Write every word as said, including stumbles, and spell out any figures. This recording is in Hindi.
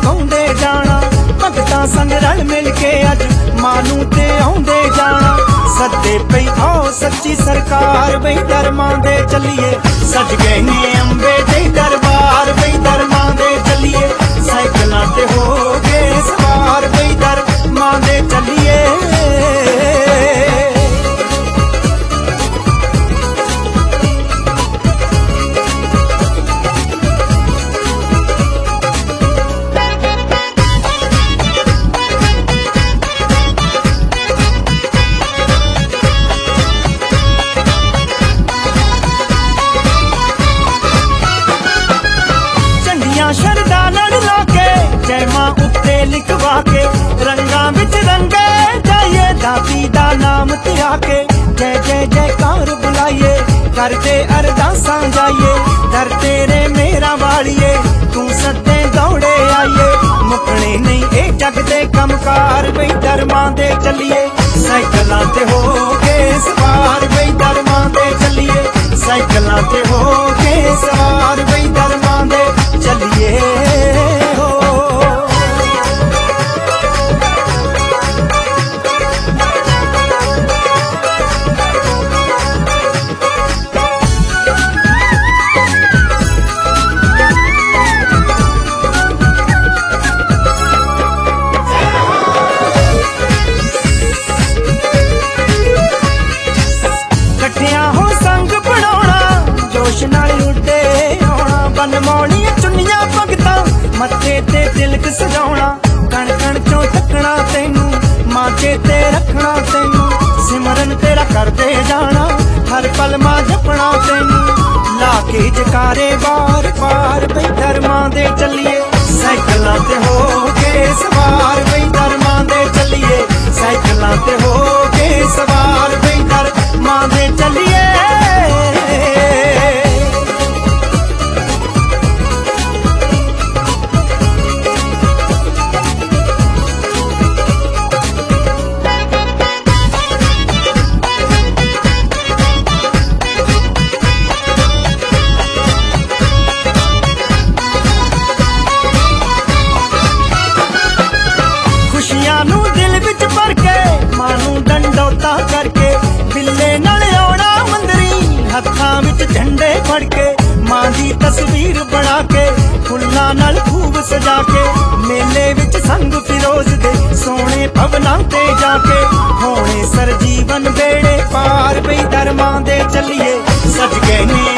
गाउंदे जाना, भगतां संग रल मिल के अज मानू ते आउंदे जाना। सदे पई आओ सच्ची सरकार बई दरमां दे चलिए, सज गए ने अंबे दे दरबार बई दरमां दे चलिए। साइकिलां ते हो गए सवार बई दरमां दे चलिए। शरदा लड़ ला के जय मां उत्ते लिखवा के, रंगा विच रंगे जाइए दाती दा नाम तिरा के। जय जय जयकार बुलाइए करते अरदासां जाइए, दर तेरे मेरा वालिए तू सदे दौड़े आइए। मुकने नहीं ए जग दे कमकार बई दरमां दे चलिए। साइकिलां ते हो के सवार बई दरमां दे चलिए, साइकिलां ते हो के सवार बई दरमां दे चलिए हो। कट्ठियां हो संग बनाउणा जोश नाल उड्डे आउणा, बनमौली चुन्नियां भगतां मत्थे ते तिलक सजाउणा। कण कण चों तकना तैनू मां चेते रखना तैनू, सिमरन तेरा करदे जाना हर पल मां जपना तैनू। ला के जकारे बार बार बई दरमां दे चलिए, साइकिलां ते हो के सवार बई दरमां दे चलिए। साइकिलां ते हो के सवार बई दरमां दे चलिए। दिल विच भर के मानू डंडोता करके, बिल्ले नाल आउणा मंदरी हत्थां विच झंडे फड़ के। मां दी तस्वीर बना के फुल्लां नाल खूब सजा के, मेले विच संग फिरोज दे सोने भवनां ते जाके। होणे सर जीवन बेड़े पार बई दरमां दे चलिए, सज गए ने